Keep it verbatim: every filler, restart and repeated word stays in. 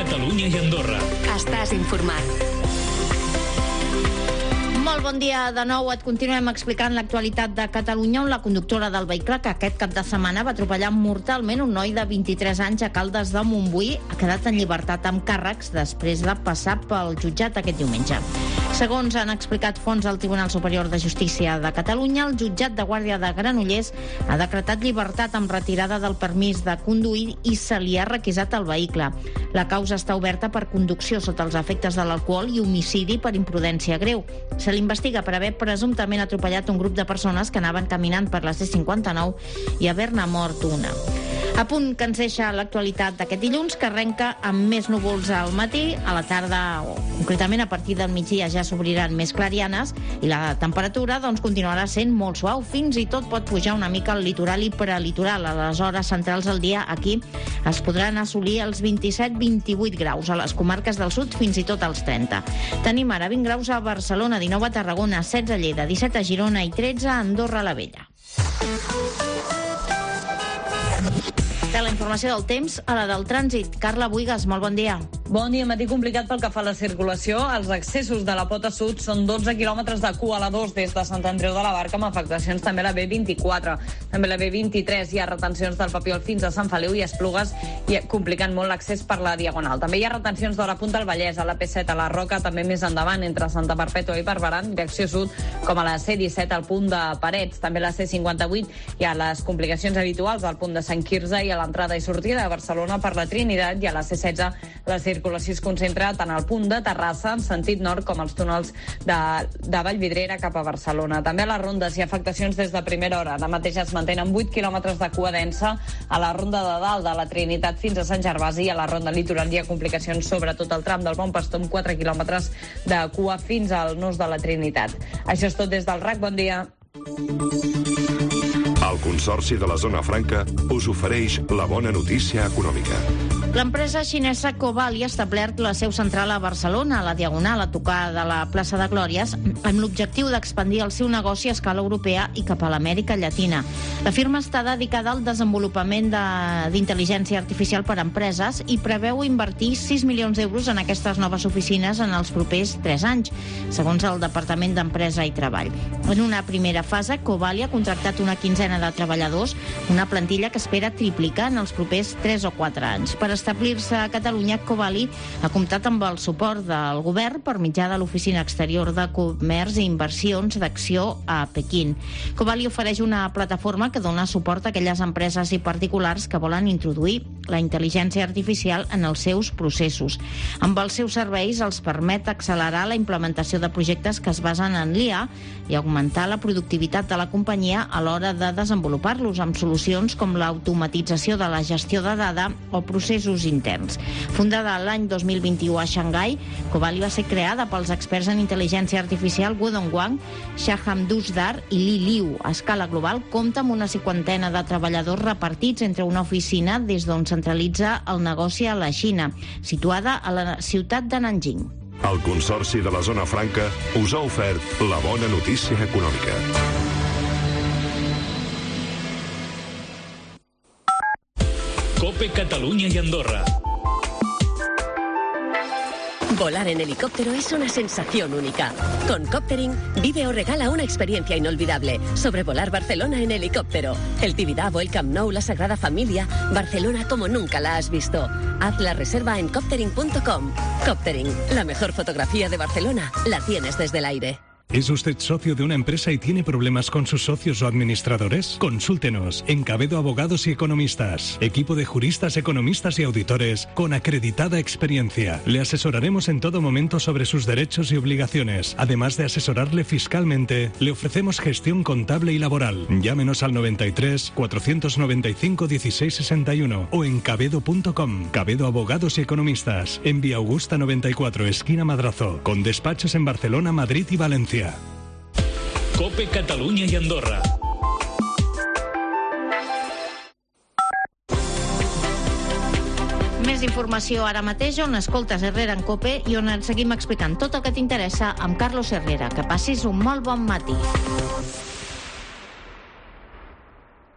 Catalunya i Andorra. Estàs informat. Molt bon dia de nou. Et continuem explicant l'actualitat de Catalunya, on la conductora del vehicle que aquest cap de setmana va atropellar mortalment un noi de vint-i-tres anys a Caldes de Montbui ha quedat en llibertat amb càrrecs després de passar pel jutjat aquest diumenge. Segons han explicat fonts del Tribunal Superior de Justícia de Catalunya, el jutjat de Guàrdia de Granollers ha decretat llibertat amb retirada del permís de conduir i se li ha requisat el vehicle. La causa està oberta per conducció sota els efectes de l'alcohol i homicidi per imprudència greu. Se l'investiga per haver presumptament atropellat un grup de persones que anaven caminant per la C cinquanta-nou i haver-ne mort una. A punt que ens deixa l'actualitat d'aquest dilluns, que arrenca amb més núvols al matí, a la tarda, o concretament a partir del migdia, ja s'obriran més clarianes i la temperatura doncs, continuarà sent molt suau, fins i tot pot pujar una mica al litoral i prelitoral. A les hores centrals del dia aquí es podran assolir els vint-i-set vint-i-vuit graus, a les comarques del sud fins i tot als trenta. Tenim ara vint graus a Barcelona, dinou a Tarragona, setze a Lleida, disset a Girona i tretze a Andorra la Vella. De la informació del temps a la del trànsit. Carla Buigas, molt bon dia. Bon dia, matí complicat pel que fa a la circulació. Els accessos de la pota sud són dotze quilòmetres de cua a la dos des de Sant Andreu de la Barca, amb afectacions també a la B vint-i-quatre. També a la B vint-i-tres hi ha retencions del Papiol fins a Sant Feliu i Esplugues, i complicant molt l'accés per la Diagonal. També hi ha retencions de la Punta del Vallès, a la P set, a la Roca, també més endavant, entre Santa Perpètua i Barberà, direcció sud, com a la C disset al punt de Parets. També a la C cinquanta-vuit hi ha les complicacions habituals al punt de Sant Quirze i a l'entrada i sortida de Barcelona per la Trinitat, i a la C setze la circulació es concentra tant al punt de Terrassa en sentit nord com als túnels de, de Vallvidrera cap a Barcelona. També a les rondes hi ha afectacions des de primera hora. Ara mateix es mantenen vuit quilòmetres de cua densa a la ronda de dalt de la Trinitat fins a Sant Gervasi, i a la ronda litoral hi ha complicacions sobretot al tram del Bon Pastor, amb quatre quilòmetres de cua fins al nus de la Trinitat. Això és tot des del R A C. Bon dia. El Consorci de la Zona Franca us ofereix la bona notícia econòmica. L'empresa xinesa Cobali ha establert la seu central a Barcelona, a la Diagonal, a tocar de la plaça de Glòries, amb l'objectiu d'expandir el seu negoci a escala europea i cap a l'Amèrica Llatina. La firma està dedicada al desenvolupament d'intel·ligència artificial per a empreses i preveu invertir sis milions d'euros en aquestes noves oficines en els propers tres anys, segons el Departament d'Empresa i Treball. En una primera fase, Cobali ha contractat una quinzena de treballadors, una plantilla que espera triplicar en els propers tres o quatre anys. Per establir-se a Catalunya, Cobali ha comptat amb el suport del govern per mitjà de l'Oficina Exterior de Comerç i Inversions d'Acció a Pequín. Cobali ofereix una plataforma que dona suport a aquelles empreses i particulars que volen introduir la intel·ligència artificial en els seus processos. Amb els seus serveis els permet accelerar la implementació de projectes que es basen en l'I A i augmentar la productivitat de la companyia a l'hora de desenvolupar-los, amb solucions com l'automatització de la gestió de dada o processos interns. Fundada l'any dos mil vint-i-u a Xangai, Cobali va ser creada pels experts en intel·ligència artificial Wudong Wang, Shaham Dusdar i Li Liu. A escala global compta amb una cinquantena de treballadors repartits entre una oficina des d'on centralitza el negoci a la Xina, situada a la ciutat de Nanjing. El Consorci de la Zona Franca us ha ofert la bona notícia econòmica. COPE Catalunya y Andorra. Volar en helicóptero es una sensación única. Con Coptering, vive o regala una experiencia inolvidable. Sobrevolar Barcelona en helicóptero. El Tibidabo, el Camp Nou, la Sagrada Familia. Barcelona como nunca la has visto. Haz la reserva en coptering punto com. Coptering, la mejor fotografía de Barcelona la tienes desde el aire. ¿Es usted socio de una empresa y tiene problemas con sus socios o administradores? Consúltenos en Cabedo Abogados y Economistas. Equipo de juristas, economistas y auditores con acreditada experiencia. Le asesoraremos en todo momento sobre sus derechos y obligaciones. Además de asesorarle fiscalmente, le ofrecemos gestión contable y laboral. Llámenos al noventa y tres, cuatrocientos noventa y cinco, dieciséis sesenta y uno o en cabedo punto com. Cabedo Abogados y Economistas. En Vía Augusta noventa y cuatro, esquina Madrazo. Con despachos en Barcelona, Madrid y Valencia. COPE Catalunya i Andorra. Més informació ara mateix on escoltes Herrera en COPE i on et seguim explicant tot el que t'interessa amb Carlos Herrera. Que passis un molt bon matí.